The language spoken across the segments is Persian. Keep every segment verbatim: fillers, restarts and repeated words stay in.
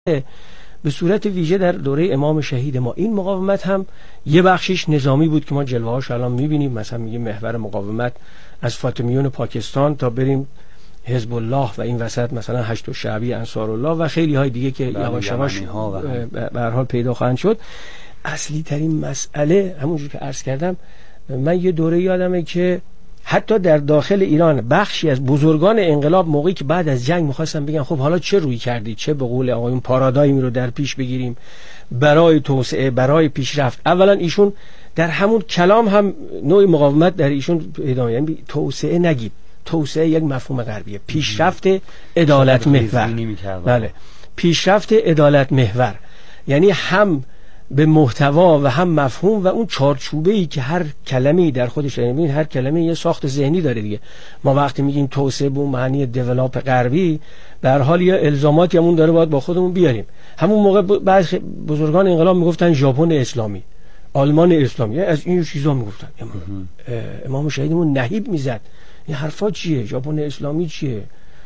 به صورت ویژه در دوره امام شهید ما این مقاومت هم یه بخشش نظامی بود که ما جلوه هاش الان میبینیم. مثلا میگه محور مقاومت از فاطمیون پاکستان تا بریم حزب الله و این وسط مثلا هشت الشعبی انصار الله و خیلی های دیگه که یواش یواش به هر حال پیدا خواهند شد. اصلی ترین مسئله همونجور که عرض کردم، من یه دوره یادمه که حتی در داخل ایران بخشی از بزرگان انقلاب موقعی که بعد از جنگ می‌خواستن بگن خب حالا چه روی کردید، چه به قول آقایون پارادایمی رو در پیش بگیریم برای توسعه، برای پیشرفت. اولا ایشون در همون کلام هم نوع مقاومت در ایشون پیدا، یعنی توسعه نگید، توسعه یک مفهوم غربیه، پیشرفت عدالت محور. بله، پیشرفت عدالت محور، یعنی هم به محتوا و هم مفهوم و اون چارچوبه‌ای که هر کلمه‌ای در خودش داره. ببین هر کلمه یه ساخت ذهنی داره دیگه. ما وقتی میگیم توسعه به معنی دیولپ غربی، به هر حال یه الزاماتی همون داره، باید با خودمون بیاریم. همون موقع بعضی بزرگان انقلاب میگفتن ژاپن اسلامی، آلمان اسلامی، از این چیزا میگفتن. امام شهیدمون نهیب میزد این حرفا چیه؟ ژاپن اسلامی چیه؟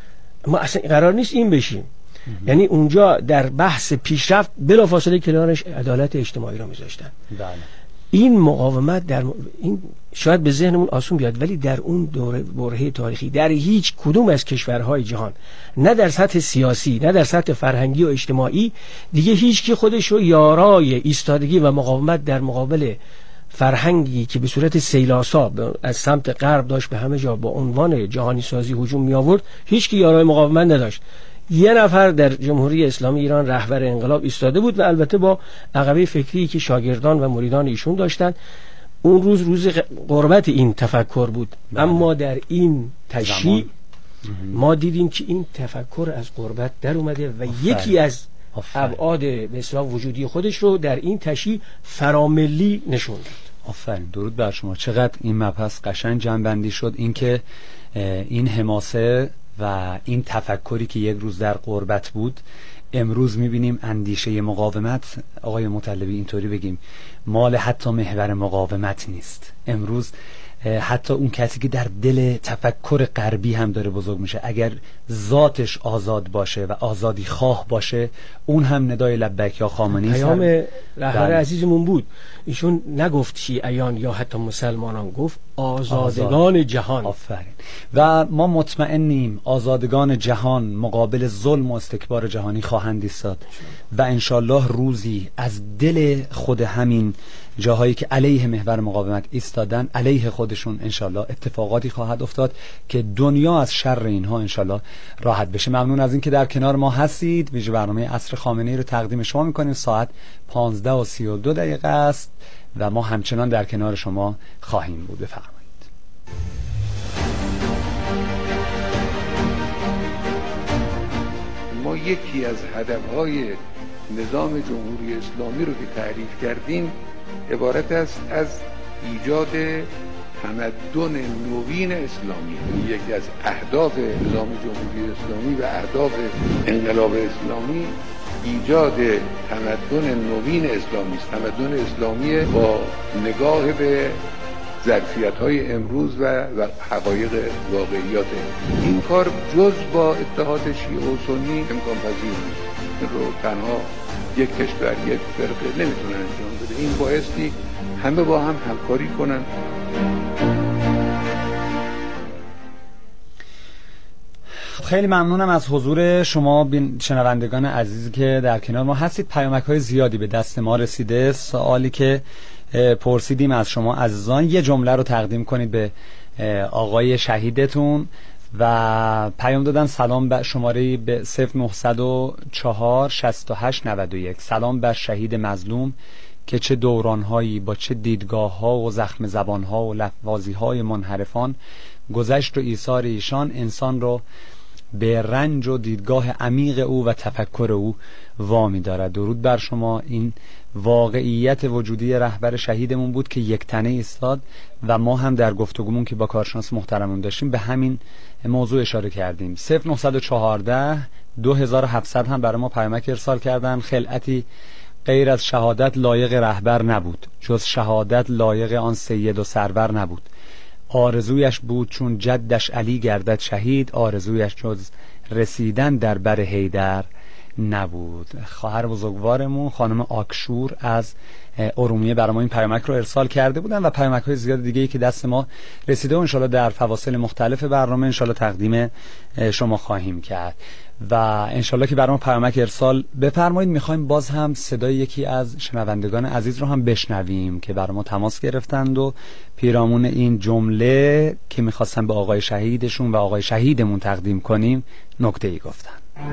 ما اصلا قرار نیست این بشیم. یعنی اونجا در بحث پیشرفت بلافاصله کنارش عدالت اجتماعی رو میذاشتن. بله. این مقاومت در این شاید به ذهنمون آسون بیاد، ولی در اون دوره برهه تاریخی در هیچ کدوم از کشورهای جهان، نه در سطح سیاسی نه در سطح فرهنگی و اجتماعی، دیگه هیچ کی خودش رو یارای ایستادگی و مقاومت در مقابل فرهنگی که به صورت سیلاسا از سمت غرب داشت به همه جا با عنوان جهانی سازی هجوم می آورد، هیچ کی یارای مقاومت نداشت. یه نفر در جمهوری اسلامی ایران رهبر انقلاب ایستاده بود و البته با عقبه فکری که شاگردان و مریدان ایشون داشتن. اون روز روز قربت این تفکر بود. بله. اما در این تشییع ما دیدیم که این تفکر از قربت در اومده و آفر. یکی از ابعاد به اصطلاح وجودی خودش رو در این تشییع فراملی نشون داد. آفرین، درود بر شما. چقدر این مبحث قشنگ جمع‌بندی شد، اینکه این حماسه و این تفکری که یک روز در غربت بود، امروز میبینیم اندیشه مقاومت، آقای مطلبی اینطوری بگیم، مال حتی محور مقاومت نیست. امروز حتی اون کسی که در دل تفکر غربی هم داره بزرگ میشه، اگر ذاتش آزاد باشه و آزادی خواه باشه، اون هم ندای لبیک یا خامنه‌ای پیام رهبر عزیزمون بود. ایشون نگفت شیعیان یا حتی مسلمانان، گفت آزادگان آزاد. جهان. آفرین. و ما مطمئنیم آزادگان جهان مقابل ظلم و استکبار جهانی خواهند ایستاد و انشالله روزی از دل خود همین جاهایی که علیه محور مقاومت ایستادن، علیه خودشون انشالله اتفاقاتی خواهد افتاد که دنیا از شر اینها انشالله راحت بشه. ممنون از این که در کنار ما هستید. ویژه برنامه عصر خامنه‌ای رو تقدیم شما میکنیم. ساعت پانزده و سی و دو دقیقه است و ما همچنان در کنار شما خواهیم بود. بفرمایید. ما یکی از هدفهای نظام جمهوری اسلامی رو که تعریف کردیم عبارت است از ایجاد تمدن نوین اسلامی. یکی از اهداف نظام جمهوری اسلامی و اهداف انقلاب اسلامی ایجاد تمدن نوین اسلامی است. تمدن اسلامی با نگاه به ظرفیت‌های امروز و, و حقایق واقعیات. این کار جز با اتحاد شیعه و سنی امکان پذیر نیست. این رو تنها یک کشور، یک فرقه نمیتونه انجام بده. این بایستی همه با هم همکاری کنن. خیلی ممنونم از حضور شما شنوندگان عزیزی که در کنار ما هستید. پیامک‌های زیادی به دست ما رسیده. سوالی که پرسیدیم از شما عزیزان، یه جمله رو تقدیم کنید به آقای شهیدتون و پیام دادن سلام بر شماره به صفر نهصد و چهار شصت و هشت نود و یک. سلام بر شهید مظلوم که چه دورانهایی با چه دیدگاه‌ها و زخم زبان‌ها و لفظی‌های منحرفان گذشت و ایثار ایشان انسان رو به رنج و دیدگاه عمیق او و تفکر او وامی دارد. درود بر شما. این واقعیت وجودی رهبر شهیدمون بود که یک تنه ایستاد و ما هم در گفتگومون که با کارشناس محترمون داشتیم به همین موضوع اشاره کردیم. صفر نهصد و چهارده دو هزار و هفتصد هم برای ما پیامک ارسال کردن. خلعتی غیر از شهادت لایق رهبر نبود، جز شهادت لایق آن سید و سرور نبود. آرزویش بود چون جدش علی گردد شهید، آرزویش جز رسیدن در بر حیدر نبود. خواهر بزرگوارمون خانم آکشور از ارومیه برای ما این پیامک رو ارسال کرده بودن و پیامک های زیاد دیگه ای که دست ما رسیده و انشالله در فواصل مختلف برنامه انشالله تقدیم شما خواهیم کرد و انشالله که برای ما پیامک ارسال بفرمایید. میخوایم باز هم صدای یکی از شنوندگان عزیز رو هم بشنویم که برای ما تماس گرفتند و پیرامون این جمله که میخواستن به آقای شهیدشون و آقای شهیدمون تقدیم کنیم نکته ای گفتن.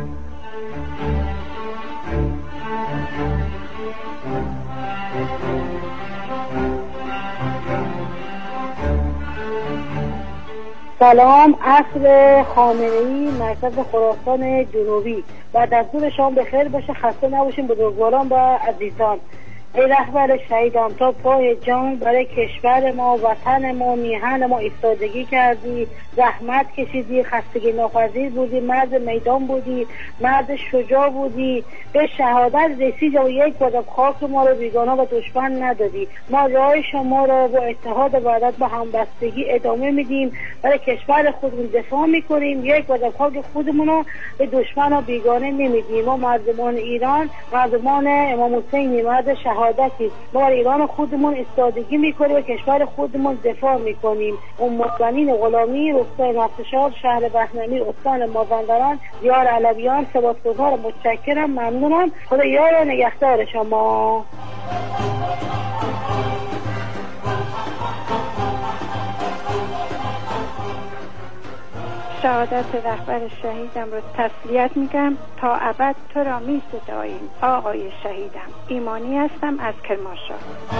سلام، عصر خامنه‌ای، مرکز خراسان جنوبی. و دستور شام بخیر باشه، خسته نباشیم بزرگواران و عزیزان. ای رهبر شهیدان، تا پای جان برای کشور ما، وطن ما، میهن ما ایستادگی کردی، زحمت کشیدی، خستگی ناپذیر بودی، مرد میدان بودی، مرد شجاع بودی، به شهادت رسیدی و یک قدم خاک ما رو بیگانه و دشمن ندادی. ما راه شما را با اتحاد و وحدت با همبستگی ادامه میدیم، برای کشور خودمون دفاع میکنیم، یک قدم خاک خودمون رو به دشمن و بیگانه نمیدیم. ما مردمان ایران، مردمان امام حسینی، مرد شهادتی، ما ایران خودمون استادگی میکنیم و کشور خودمون دفاع میکنیم. امتبنین غلامی، روستای نفتشار، شهر بهنمی، استان مازندران، دیار علویان. سپاسگزارم، متشکرم، ممنونم. خدا یار و نگهدار شما. شهادت رهبر شهیدم رو تسلیت میگم. تا ابد تو را می ستاییم آقای شهیدم. ایمانی هستم از کرمانشاه.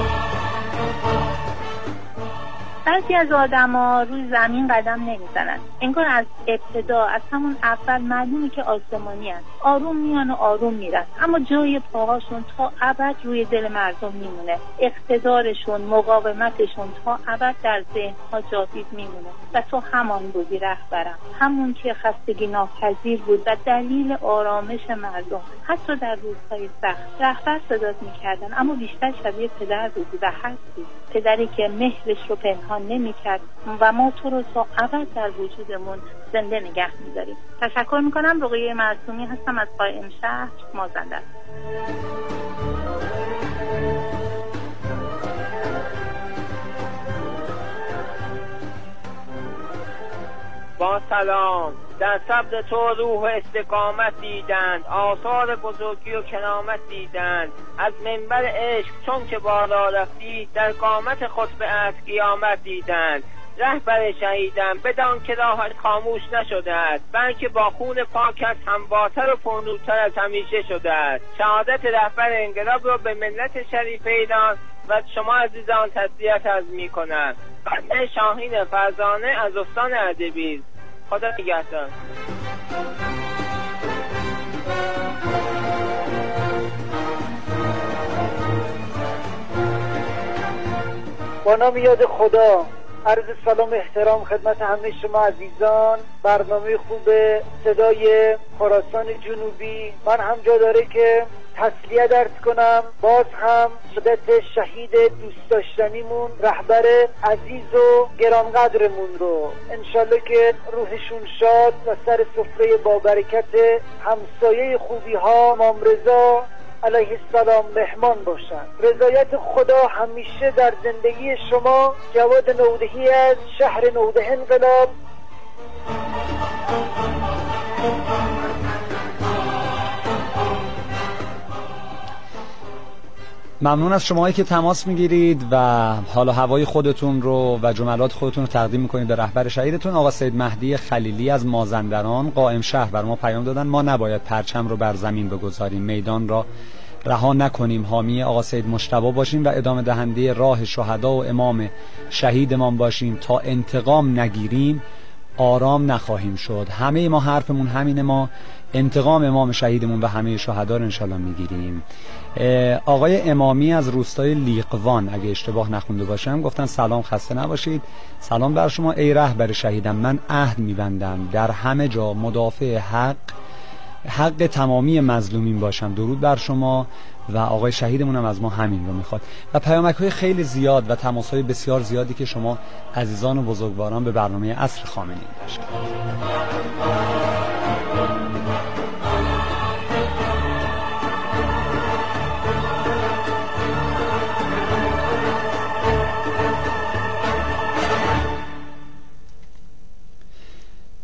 بعضی از آدما روی زمین قدم نمیزنن، انگار از ابتدا از همون اول معلومه که آسمانی هست. آروم میان و آروم میرن، اما جای پاهاشون تا ابد روی دل مردم میمونه. اقتدارشون، مقاومتشون تا ابد در ذهنها جاوید میمونه. و تو همان بودی رهبرم، همون که خستگی ناپذیر بود و دلیل آرامش مردم حتی در روزهای سخت. رهبر صدات میکردن، اما بیشتر شبیه پدر بودی و هستی، پدری که مهرش رو پنهان نمی کرد و ما تو رو تا ابد در وجودمون زنده نگه می داریم. تشکر می کنم. رقیه معصومی هستم از قائم شهر، مازندران. با سلام. در سبز تو روح استقامت دیدند، آثار بزرگی و کرامت دیدند. از منبر عشق چون که بالا رفتی، در قامت خطبه از قیامت دیدند. رهبر شهیدم، بدان که راهت خاموش نشده است، بلکه با خون پاکت هموارتر و پرنورتر از همیشه شده است. شهادت رهبر انقلاب رو به ملت شریف ایران و شما عزیزان تسلیت عرض می‌کنم. من شاهین فرزانه از استان اردبیل. خدا نگهدار. با نام یاد خدا، عرض سلام و احترام خدمت همه شما عزیزان. برنامه خوب صدای خراسان جنوبی. من هم جا داره که تسلیت درس کنم باز هم شهادت شهید دوست داشتنیمون، رهبر عزیز و گرانقدرمون رو. انشالله که روحشون شاد و سر سفره با برکت همسایه خوبی ها امام رضا علیه السلام مهمان باشن. رضایت خدا همیشه در زندگی شما. جواد نودهی از شهر نوده انقلاب. ممنون از شماهایی که تماس میگیرید و حال و هوای خودتون رو و جملات خودتون رو تقدیم میکنید به رهبر شهیدتون. آقا سید مهدی خلیلی از مازندران قائم شهر بر ما پیام دادن. ما نباید پرچم رو بر زمین بگذاریم، میدان را رها نکنیم، حامی آقا سید مجتبی باشیم و ادامه دهنده راه شهدا و امام شهیدمان باشیم. تا انتقام نگیریم آرام نخواهیم شد. همه ما حرفمون همینه، ما انتقام امام شهیدمون و همه شهدا رو انشالله میگیریم. آقای امامی از روستای لیقوان اگه اشتباه نخونده باشم گفتن سلام، خسته نباشید. سلام بر شما ای رهبر شهیدم. من عهد میبندم در همه جا مدافع حق حق تمامی مظلومین باشم. درود بر شما. و آقای شهیدمون هم از ما همین رو میخواد. و پیامک های خیلی زیاد و تماس های بسیار زیادی که شما عزیزان و بزرگواران به برنامه عصر خامنه‌ای داشتید.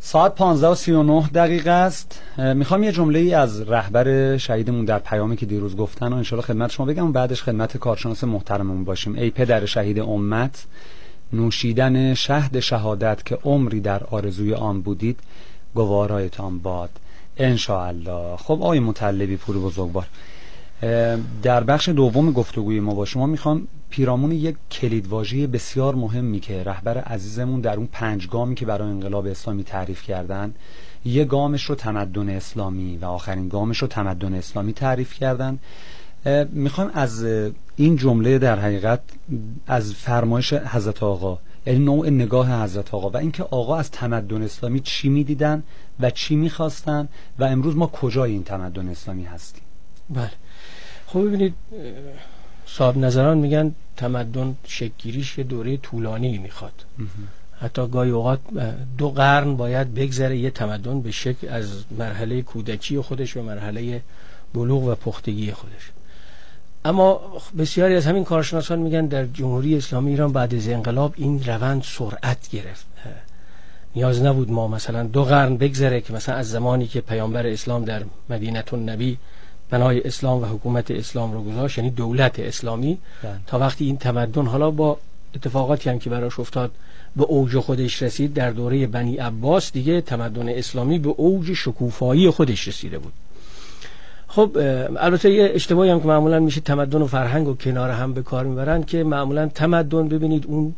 ساعت پانزده و سی و نه دقیقه است. میخوام یه جمله ای از رهبر شهیدمون در پیامی که دیروز گفتن و انشالله خدمت شما بگم و بعدش خدمت کارشناس محترممون باشیم. ای پدر شهید امت، نوشیدن شهد شهادت که عمری در آرزوی آن بودید، گوارایتان باد انشاءالله. خب آقای مطلبی پور بزرگوار، در بخش دوم گفتگوی ما با شما میخوام پیرامون یک کلیدواژه بسیار مهمی که رهبر عزیزمون در اون پنج گامی که برای انقلاب اسلامی تعریف کردن، یک گامش رو تمدن اسلامی و آخرین گامش رو تمدن اسلامی تعریف کردن، میخوام از این جمله در حقیقت از فرمایش حضرت آقا، یعنی نوع نگاه حضرت آقا و اینکه آقا از تمدن اسلامی چی میدیدن و چی میخواستن و امروز ما کجای این تمدن اسلامی هستیم. بله خب ببینید، صاحب نظران میگن تمدن شکل‌گیریش یه دوره طولانی میخواد. حتی گاهی اوقات دو قرن باید بگذره یه تمدن به شکل از مرحله کودکی خودش و مرحله بلوغ و پختگی خودش. اما بسیاری از همین کارشناسان میگن در جمهوری اسلامی ایران بعد از انقلاب این روند سرعت گرفت. نیاز نبود ما مثلا دو قرن بگذره که مثلا از زمانی که پیامبر اسلام در مدینه النبی بنای اسلام و حکومت اسلام رو گذاشت، یعنی دولت اسلامی، بله. تا وقتی این تمدن حالا با اتفاقاتی هم که براش افتاد به اوج خودش رسید، در دوره بنی عباس دیگه تمدن اسلامی به اوج شکوفایی خودش رسیده بود. خب البته یه اشتباهی هم که معمولا میشه تمدن و فرهنگ و کنار هم به کار میبرن، که معمولا تمدن ببینید اون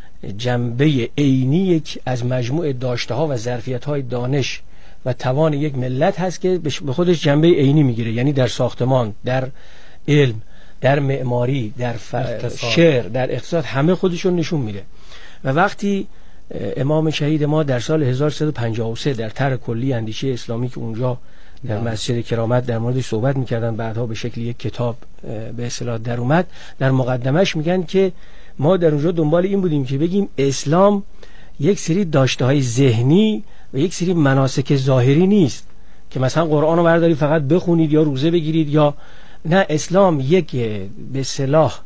جنبه عینی از مجموع داشته ها و ظرفیت های دانش و توان یک ملت هست که به خودش جنبه عینی میگیره، یعنی در ساختمان، در علم، در معماری، در ف... شعر، در اقتصاد، همه خودشون نشون میده. و وقتی امام شهید ما در سال هزار و سیصد و پنجاه و سه در طرح کلی اندیشه اسلامی که اونجا در مسجد کرامت در موردش صحبت میکردن، بعدها به شکل یک کتاب به اصطلاح در اومد، در مقدمش میگن که ما در اونجا دنبال این بودیم که بگیم اسلام یک سری داشته های ذهنی و یک سری مناسک ظاهری نیست که مثلا قرآن رو برداری فقط بخونید یا روزه بگیرید، یا نه، اسلام یک به اصطلاح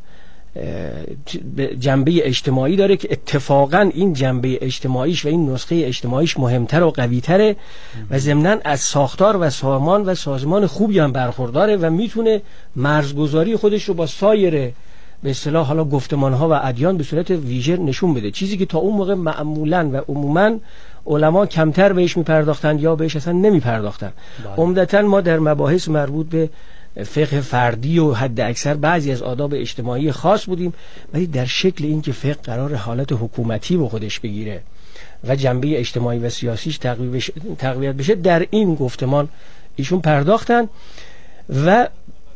جنبه اجتماعی داره که اتفاقا این جنبه اجتماعیش و این نسخه اجتماعیش مهمتر و قویتره و ضمناً از ساختار و سامان و سازمان خوبی هم برخورداره و میتونه مرزگذاری خودش رو با سایر به اصطلاح حالا گفتمان‌ها و ادیان به صورت ویژه نشون بده، چیزی که تا اون موقع معمولاً و عموماً علما کمتر بهش میپرداختن یا بهش اصلا نمیپرداختن. عمدتاً ما در مباحث مربوط به فقه فردی و حد اکثر بعضی از آداب اجتماعی خاص بودیم، ولی در شکل این که فقه قرار حالت حکومتی به خودش بگیره و جنبه اجتماعی و سیاسیش تقویت بشه، در این گفتمان ایشون پرداختن. و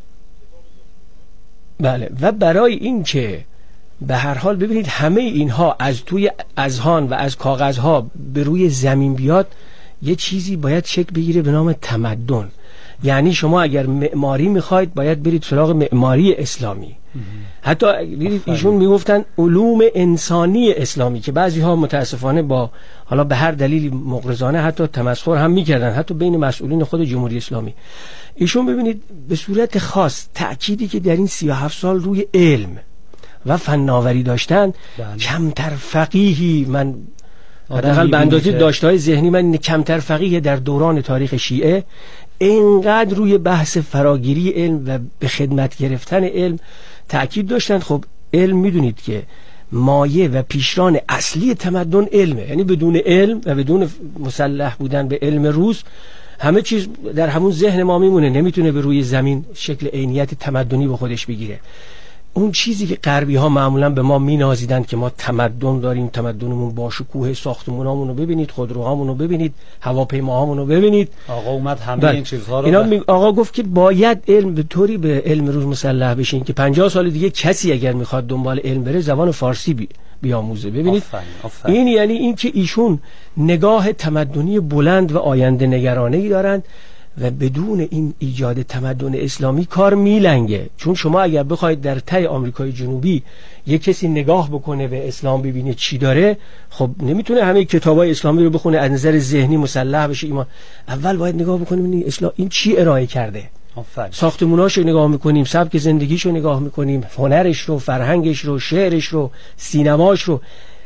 بله، و برای این که به هر حال ببینید همه اینها از توی اذهان و از کاغذها به روی زمین بیاد، یه چیزی باید شکل بگیره به نام تمدن. یعنی شما اگر معماری میخواید باید برید سراغ معماری اسلامی. حتی ایشون میگفتن علوم انسانی اسلامی که بعضی ها متاسفانه با حالا به هر دلیلی مغرضانه حتی تمسخر هم میکردن، حتی بین مسئولین خود جمهوری اسلامی. ایشون ببینید به صورت خاص تأکیدی که در این سی و هفت سال روی علم و فناوری داشتن، بله. کمتر فقیهی من حداقل به اندازه داشته‌های ذهنی من کمتر فقیه در دوران تاریخ شیعه اینقدر روی بحث فراگیری علم و به خدمت گرفتن علم تأکید داشتن. خب علم میدونید که مایه و پیشران اصلی تمدن علمه، یعنی بدون علم و بدون مسلح بودن به علم روز همه چیز در همون ذهن ما میمونه، نمیتونه به روی زمین شکل عینیت تمدنی به خودش بگیره. اون چیزی که غربی ها معمولا به ما مینازیدن که ما تمدن داریم، تمدنمون با شکوه ساختمونامون رو ببینید، خودروهامون رو ببینید، هواپیماهامون رو ببینید. آقا اومد همه این چیزها رو اینا ب... آقا گفت که باید علم به طوری به علم روز مسلح بشین که پنجاه سال دیگه کسی اگر میخواد دنبال علم بره زبان فارسی بی... بیاموزه. ببینید آفرین. آفرین. این یعنی این که ایشون نگاه تمدنی بلند و آینده نگرانه‌ای دارند و بدون این ایجاد تمدن اسلامی کار میلنگه. چون شما اگر بخواید در ته آمریکای جنوبی یک کسی نگاه بکنه به اسلام ببینه چی داره، خب نمیتونه همه کتابای اسلامی رو بخونه از نظر ذهنی مسلح بشه ایمان. اول باید نگاه بکنیم این اسلام این چی ارائه کرده. ساختموناشو نگاه میکنیم، سبک زندگیشو نگاه میکنیم، هنرش رو، فرهنگش رو، شعرش رو، سینماش رو.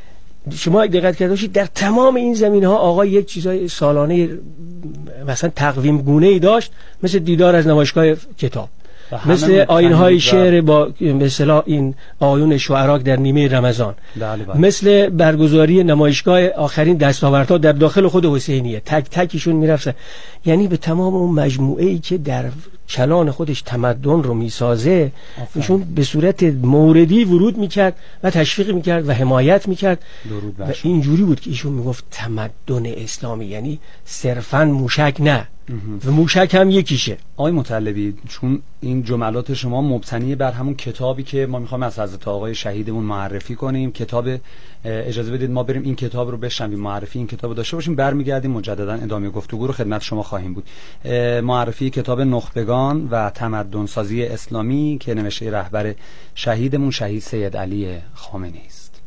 شما دقت کرده باشید در تمام این زمینه ها آقا یک چیزای سالانه مثلا تقویم گونه ای داشت، مثل دیدار از نمایشگاه کتاب، مثل آیین‌های شعر با به اصطلاح این آیون شعرا در نیمه رمضان، مثل برگزاری نمایشگاه آخرین دستاوردها در داخل خود حسینیه، تک تکیشون میرفت. یعنی به تمام اون مجموعه ای که در کلان خودش تمدن رو میسازه ایشون به صورت موردی ورود میکرد و تشویق میکرد و حمایت میکرد و اینجوری بود که ایشون میگفت تمدن اسلامی یعنی صرفاً موشک نه و موشک هم یکیشه. آقای مطلبی، چون این جملات شما مبتنی بر همون کتابی که ما میخوایم از حضرت آقای شهیدمون معرفی کنیم، کتاب، اجازه بدید ما بریم این کتاب رو بشنویم، معرفی این کتاب رو داشته باشیم، برمیگردیم مجددا ادامه گفتگو رو خدمت شما خواهیم بود. معرفی کتاب نخبگان و تمدن سازی اسلامی که نوشته رهبر شهیدمون شهید سید علی خامنه‌ای است.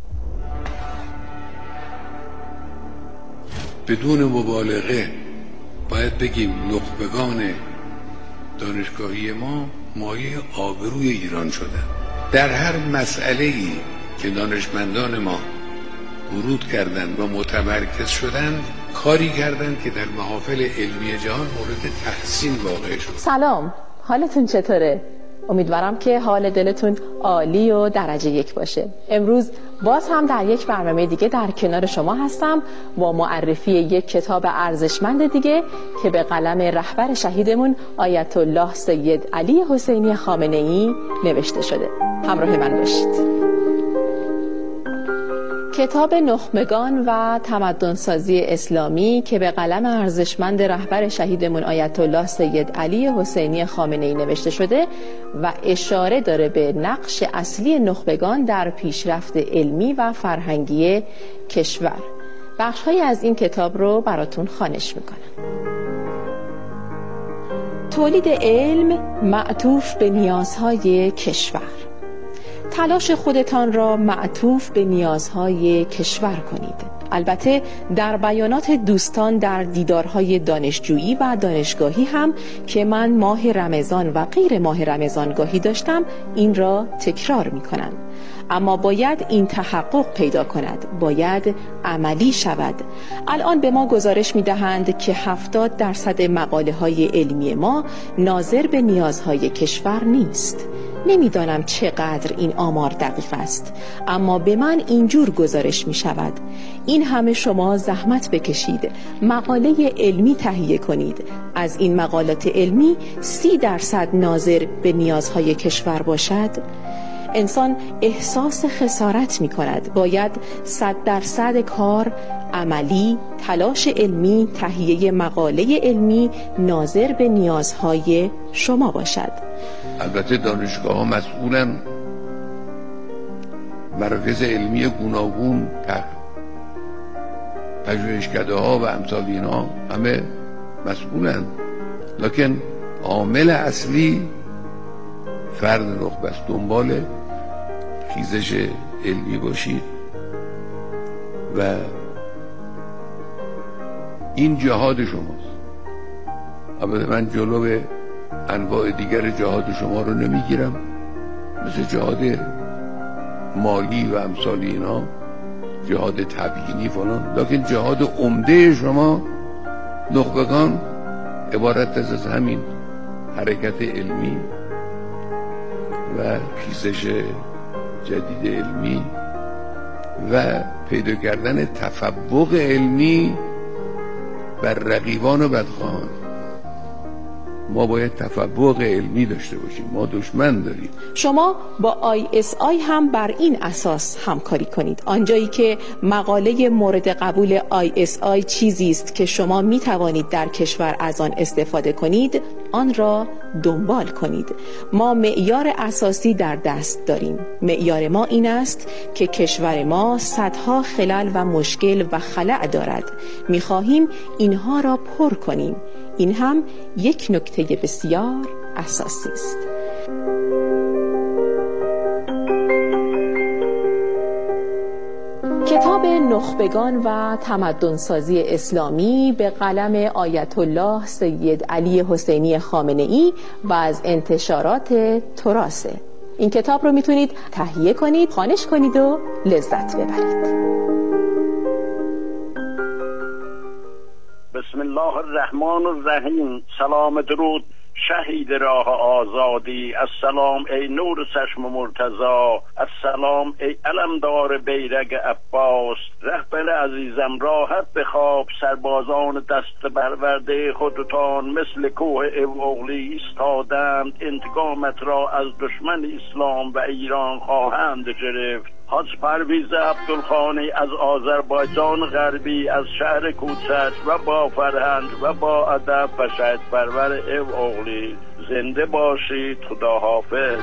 بدون مبالغه باید بگیم نخبگان دانشگاهی ما مایه آبروی ایران شدن. در هر مسئله‌ای که دانشمندان ما ورود کردند و متمرکز شدند، کاری کردند که در محافل علمی جهان مورد تحسین واقع شد. سلام، حالتون چطوره؟ امیدوارم که حال دلتون عالی و درجه یک باشه. امروز باز هم در یک برنامه دیگه در کنار شما هستم با معرفی یک کتاب ارزشمند دیگه که به قلم رهبر شهیدمون آیت الله سید علی حسینی خامنه‌ای نوشته شده. همراه من باشید. کتاب نخبگان و تمدن سازی اسلامی که به قلم ارزشمند رهبر شهیدمون آیت الله سید علی حسینی خامنه‌ای نوشته شده و اشاره داره به نقش اصلی نخبگان در پیشرفت علمی و فرهنگی کشور. بخش‌هایی از این کتاب رو براتون خوانش میکنم. تولید علم معطوف به نیازهای کشور. تلاش خودتان را معطوف به نیازهای کشور کنید. البته در بیانات دوستان در دیدارهای دانشجویی و دانشگاهی هم که من ماه رمضان و غیر ماه رمضان گاهی داشتم این را تکرار می کنم. اما باید این تحقق پیدا کند، باید عملی شود. الان به ما گزارش می دهند که هفتاد درصد مقاله های علمی ما ناظر به نیازهای کشور نیست. نمیدانم چقدر این آمار دقیق است، اما به من اینجور گزارش می شود. این همه شما زحمت بکشید، مقاله علمی تهیه کنید. از این مقالات علمی سی درصد ناظر به نیازهای کشور باشد. انسان احساس خسارت می کند. باید صد درصد کار عملی، تلاش علمی، تهیه مقاله علمی ناظر به نیازهای شما باشد. البته دانشگاه ها مسئولن، مراکز علمی گوناگون، پژوهشکده ها و امثال اینا همه مسئولن، لکن عامل اصلی فرد نخبه است. دنبال خیزش علمی باشید و این جهاد شماست. البته من جلو انواع دیگر جهاد شما رو نمیگیرم، مثل جهاد مالی و امثال اینا، جهاد تبیینی فلان، لکن جهاد عمده شما نخبگان عبارت از همین حرکت علمی و خیزش جدید علمی و پیدا کردن تفوق علمی بر رقیبان و بدخواهان. ما باید تفوق علمی داشته باشیم، ما دشمن داریم. شما با آی اس آی هم بر این اساس همکاری کنید. آنجایی که مقاله مورد قبول آی اس آی چیزی است که شما می توانید در کشور از آن استفاده کنید، آن را دنبال کنید. ما معیار اساسی در دست داریم. معیار ما این است که کشور ما صدها خلل و مشکل و خلأ دارد. می خواهیم اینها را پر کنیم. این هم یک نکته بسیار اساسی است. کتاب نخبگان و تمدن سازی اسلامی به قلم آیت الله سید علی حسینی خامنه‌ای و از انتشارات تراث. این کتاب رو میتونید تهیه کنید، خوانش کنید و لذت ببرید. بسم الله الرحمن الرحیم. سلام درود شهید راه آزادی، السلام ای نور چشم مرتضی، السلام ای علمدار بیرق عباس، رهبر عزیزم راحت بخواب، سربازان دست برورده خودتان مثل کوه اوغلی ایستادند، انتقامت را از دشمن اسلام و ایران خواهند گرفت. حاج پرویز عبدالخانی از آذربایجان غربی، از شهر کوچک و با فرهنگ و با ادب و شهید پرور اوغلی، زنده باشید. خدا حافظ.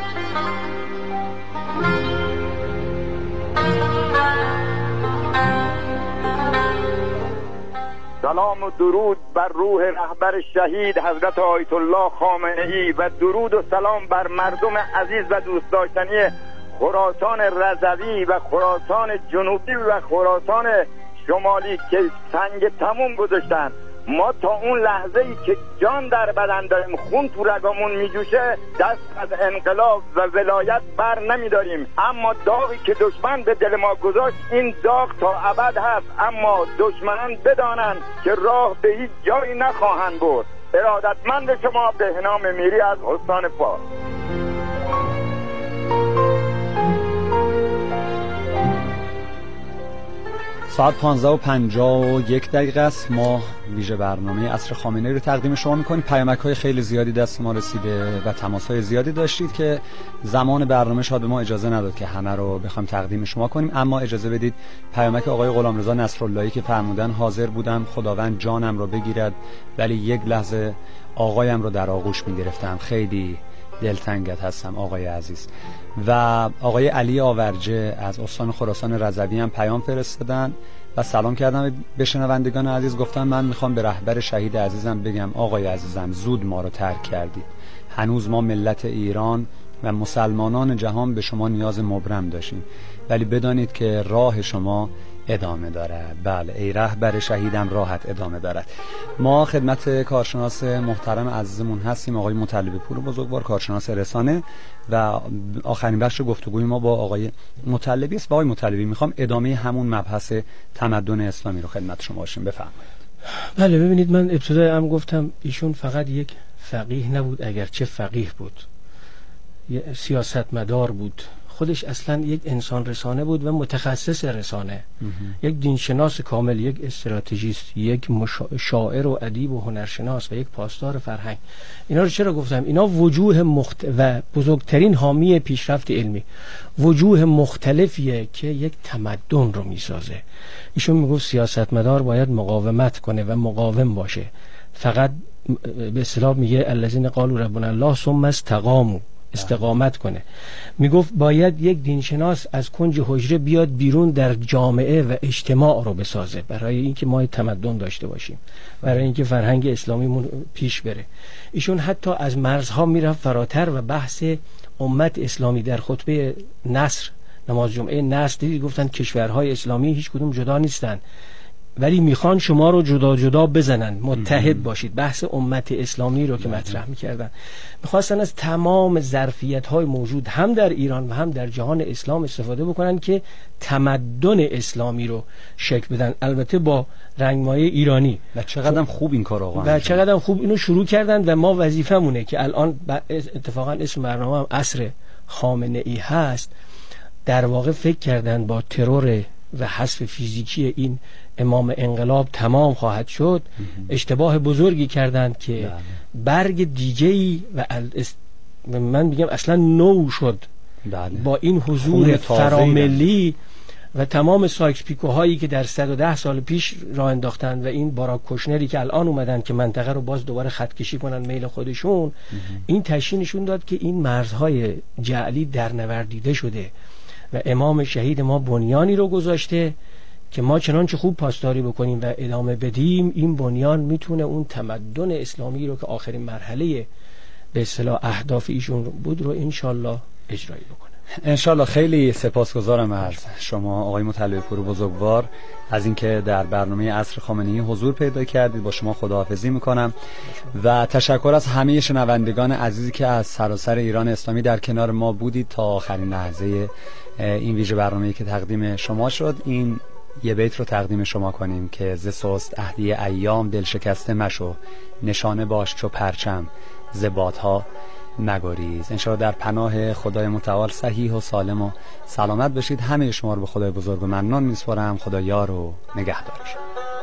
سلام و درود بر روح رهبر شهید حضرت آیت الله خامنه ای و درود و سلام بر مردم عزیز و دوست داشتنی خراسان رضوی و خراسان جنوبی و خراسان شمالی که سنگ تموم گذاشتن. ما تا اون لحظه ای که جان در بدن داریم، خون تو رگامون میجوشه، دست از انقلاب و ولایت بر نمیداریم. اما داغی که دشمن به دل ما گذاشت، این داغ تا ابد هست. اما دشمنان بدانند که راه به هیچ جایی نخواهند برد. ارادتمند شما بهنام میری از حسان فارس. ساعت پانزده و پنجاه و یک دقیقه است. ما ویژه برنامه عصر خامنه‌ای رو تقدیم شما می‌کنیم. پیامک‌های خیلی زیادی دست ما رسیده و تماس‌های زیادی داشتید که زمان برنامه شاید به ما اجازه نداد که همه رو بخوایم تقدیم شما کنیم، اما اجازه بدید پیامک آقای غلامرضا نصراللهی که فرمودن حاضر بودم خداوند جانم رو بگیرد ولی یک لحظه آقایم رو در آغوش می‌گرفتم. خیلی دلتنگت هستم آقای عزیز. و آقای علی آورجه از استان خراسان رضوی هم پیام فرستادن و سلام کردم به شنوندگان عزیز. گفتن من میخوام به رهبر شهید عزیزم بگم آقای عزیزم زود ما رو ترک کردید. هنوز ما ملت ایران و مسلمانان جهان به شما نیاز مبرم داشتیم، ولی بدانید که راه شما ادامه دارد. بله ای رهبر شهیدم راحت ادامه دارد. ما خدمت کارشناس محترم عزیزمون هستیم، آقای مطلبی پور بزرگوار، کارشناس رسانه، و آخرین بخش گفتگوی ما با آقای مطلبی است. با آقای مطلبی میخوام ادامه همون مبحث تمدن اسلامی رو خدمت شما باشیم. بفرمایید. بله ببینید، من ابتدای هم گفتم ایشون فقط یک فقیه نبود، اگرچه فقیه بود، سیاستمدار بود، خودش اصلا یک انسان رسانه بود و متخصص رسانه، یک دینشناس کامل، یک استراتژیست، یک شاعر و ادیب و هنرشناس و یک پاسدار فرهنگ. اینا رو چرا گفتم؟ اینا وجوه مخت... و بزرگترین حامی پیشرفت علمی، وجوه مختلفیه که یک تمدن رو میسازه. ایشون میگفت سیاستمدار باید مقاومت کنه و مقاوم باشه. فقط به اصطلاح میگه الذین قالوا ربنا الله ثم استقاموا، استقامت کنه. میگفت باید یک دینشناس از کنج حجره بیاد بیرون در جامعه و اجتماع رو بسازه برای اینکه ما تمدن داشته باشیم، برای اینکه فرهنگ اسلامیمون پیش بره. ایشون حتی از مرزها میرفت فراتر و بحث امت اسلامی در خطبه نصر، نماز جمعه نصر، دیدید گفتن کشورهای اسلامی هیچ کدوم جدا نیستن ولی میخوان شما رو جدا جدا بزنن، متحد باشید. بحث امت اسلامی رو که مطرح میکردن، میخواستن از تمام ظرفیت های موجود هم در ایران و هم در جهان اسلام استفاده بکنن که تمدن اسلامی رو شکل بدن، البته با رنگمایه ایرانی. و چقدر خوب این کار آقا و چقدر خوب اینو شروع کردن و ما وظیفمونه که الان اتفاقا اسم برنامه هم عصر خامنه ای هست، در واقع فکر کردن با ترور و حذف فیزیکی این امام انقلاب تمام خواهد شد. اشتباه بزرگی کردند که برگ دیگه‌ای و من میگم اصلا نو شد با این حضور فراملی و تمام سایکس پیکوهایی که در صد و ده سال پیش راه انداختن و این باراک کوشنری که الان اومدن که منطقه رو باز دوباره خط کشی کنن میل خودشون، این تشخیصشون داد که این مرزهای جعلی در نوردیده شده و امام شهید ما بنیانی رو گذاشته که ما چنانچه خوب پاسداری بکنیم و ادامه بدیم، این بنیان میتونه اون تمدن اسلامی رو که آخرین مرحله به اصطلاح اهداف ایشون بود رو انشالله اجرایی بکنه. انشالله. خیلی سپاسگزارم از شما آقای مطلع پور بزرگوار از اینکه در برنامه عصر خامنه‌ای حضور پیدا کردید. با شما خداحافظی میکنم و تشکر از همه شنوندگان عزیزی که از سراسر ایران اسلامی در کنار ما بودید تا آخرین لحظه این ویژه برنامه‌ای که تقدیم شما شد. این یه بیت رو تقدیم شما کنیم که ز سست عهدی ایام دل شکسته مشو، نشانه باش چو پرچم ز بادها نگریز. انشاءالله در پناه خدای متعال صحیح و سالم و سلامت بشید. همه شما رو به خدای بزرگ و منان میسپارم. خدا یار و نگهدارش.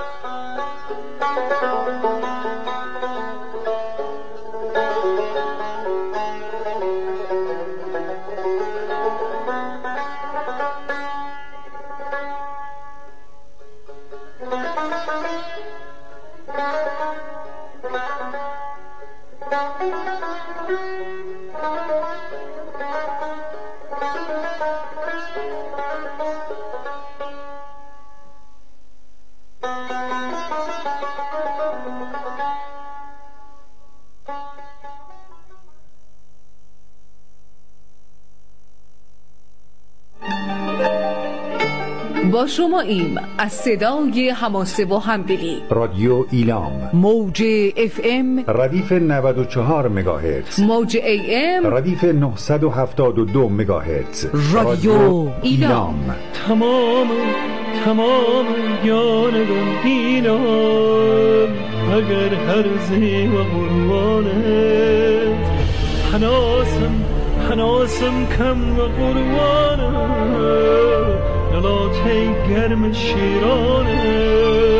با شما ایم از صدای حماسه و همدلی رادیو ایلام، موج اف ام ردیف نود و چهار مگاهرتز، موج ای ام ردیف نهصد و هفتاد و دو مگاهرتز. رادیو ایلام. تمام تمام جانم اینم اگر هرزی و قربانت، حناسم حناسم کم و قربانت، نلاته گرم شیرانه.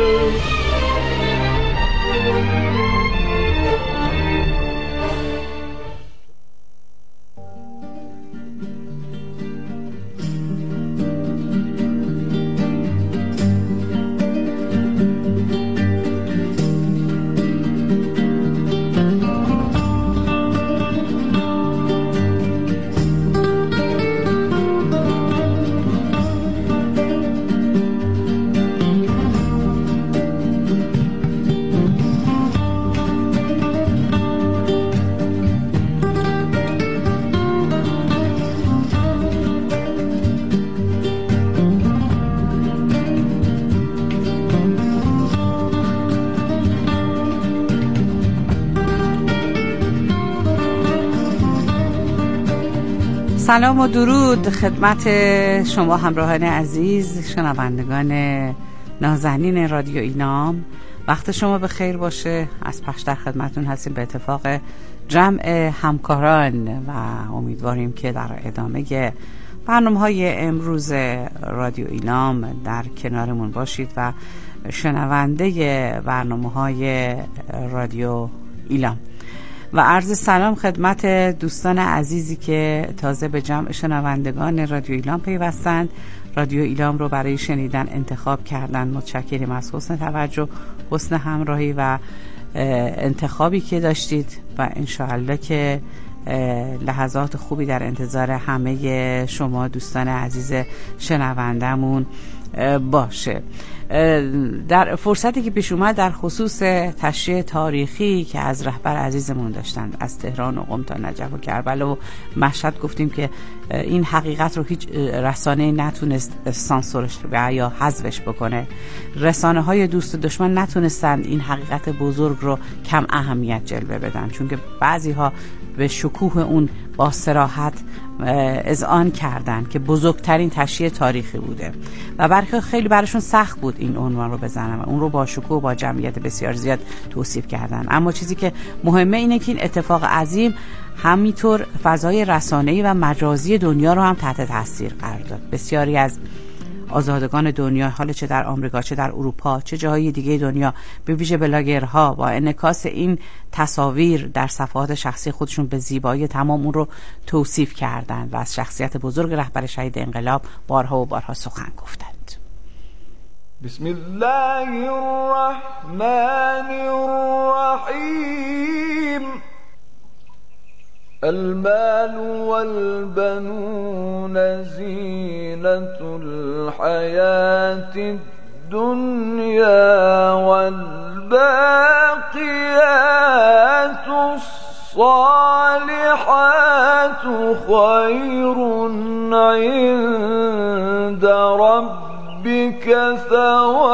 سلام و درود خدمت شما همراهان عزیز، شنوندگان نازنین رادیو ایلام. وقت شما به خیر باشه. از پخش در خدمتون هستیم به اتفاق جمع همکاران و امیدواریم که در ادامه برنامه‌های امروز رادیو ایلام در کنارمون باشید و شنونده برنامه‌های رادیو ایلام. و عرض سلام خدمت دوستان عزیزی که تازه به جمع شنوندگان رادیو ایلام پیوستند، رادیو ایلام رو برای شنیدن انتخاب کردن. متشکریم از حسن توجه، حسن همراهی و انتخابی که داشتید و انشاءالله که لحظات خوبی در انتظار همه شما دوستان عزیز شنوندمون باشه. در فرصتی که پیش اومد در خصوص تشریح تاریخی که از رهبر عزیزمون داشتن از تهران و قم تا نجف و کربلا و مشهد گفتیم که این حقیقت رو هیچ رسانه‌ای نتونست سانسورش و یا حذفش بکنه. رسانه های دوست و دشمن نتونستن این حقیقت بزرگ رو کم اهمیت جلوه بدن، چون که بعضی ها به شکوه اون با صراحت اذعان کردن که بزرگترین تشییع تاریخی بوده و برخی خیلی براشون سخت بود این عنوان رو بزنن و اون رو با شکوه با جمعیت بسیار زیاد توصیف کردن. اما چیزی که مهمه اینه که این اتفاق عظیم همینطور فضای رسانه‌ای و مجازی دنیا رو هم تحت تاثیر قرار داد. بسیاری از آزادگان دنیا، حالا چه در آمریکا چه در اروپا چه جاهای دیگه دنیا، به ویژه بلاگرها با انعکاس این تصاویر در صفحات شخصی خودشون به زیبایی تمام اون رو توصیف کردند و از شخصیت بزرگ رهبر شهید انقلاب بارها و بارها سخن گفتند. بسم الله الرحمن الرحیم. المال والبنون زينة الحياة الدنيا والباقيات الصالحات خير عند ربك ثواب